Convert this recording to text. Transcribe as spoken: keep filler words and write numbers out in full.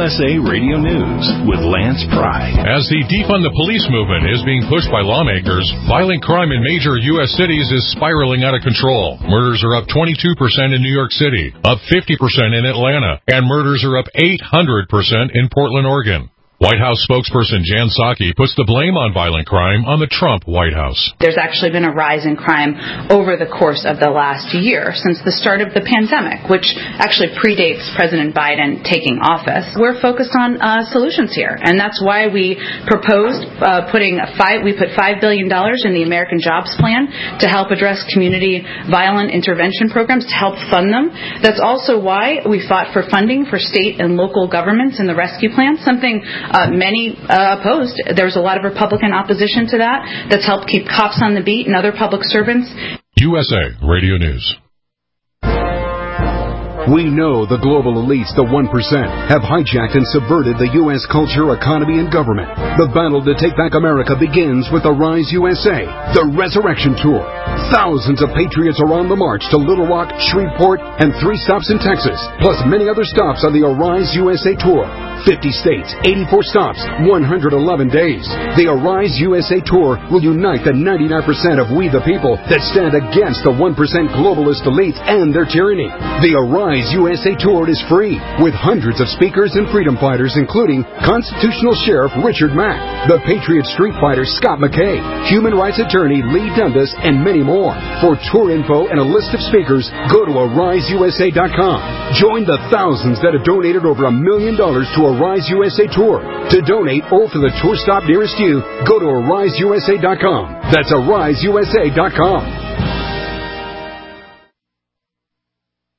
S A Radio News with Lance Pry. As the defund the police movement is being pushed by lawmakers, violent crime in major U S cities is spiraling out of control. Murders are up twenty-two percent in New York City, up fifty percent in Atlanta, and murders are up eight hundred percent in Portland, Oregon. White House spokesperson Jan Psaki puts the blame on violent crime on the Trump White House. There's actually been a rise in crime over the course of the last year since the start of the pandemic, which actually predates President Biden taking office. We're focused on uh, solutions here, and that's why we proposed uh, putting five. We put five billion dollars in the American Jobs Plan to help address community violent intervention programs to help fund them. That's also why we fought for funding for state and local governments in the rescue plan, something Uh, many uh, opposed. There's a lot of Republican opposition to that. That's helped keep cops on the beat and other public servants. U S A Radio News. We know the global elites, the one percent, have hijacked and subverted the U S culture, economy, and government. The battle to take back America begins with the Rise U S A, the Resurrection Tour. Thousands of patriots are on the march to Little Rock, Shreveport, and three stops in Texas, plus many other stops on the Arise U S A Tour. fifty states, eighty-four stops, one hundred eleven days. The Arise U S A Tour will unite the ninety-nine percent of we the people that stand against the one percent globalist elites and their tyranny. The Arise U S A Tour is free, with hundreds of speakers and freedom fighters, including Constitutional Sheriff Richard Mack, the Patriot Street Fighter Scott McKay, Human Rights Attorney Lee Dundas, and many more. For tour info and a list of speakers, go to arise u s a dot com. Join the thousands that have donated over a million dollars to Arise U S A Tour. To donate or for the tour stop nearest you, go to arise u s a dot com. That's arise u s a dot com.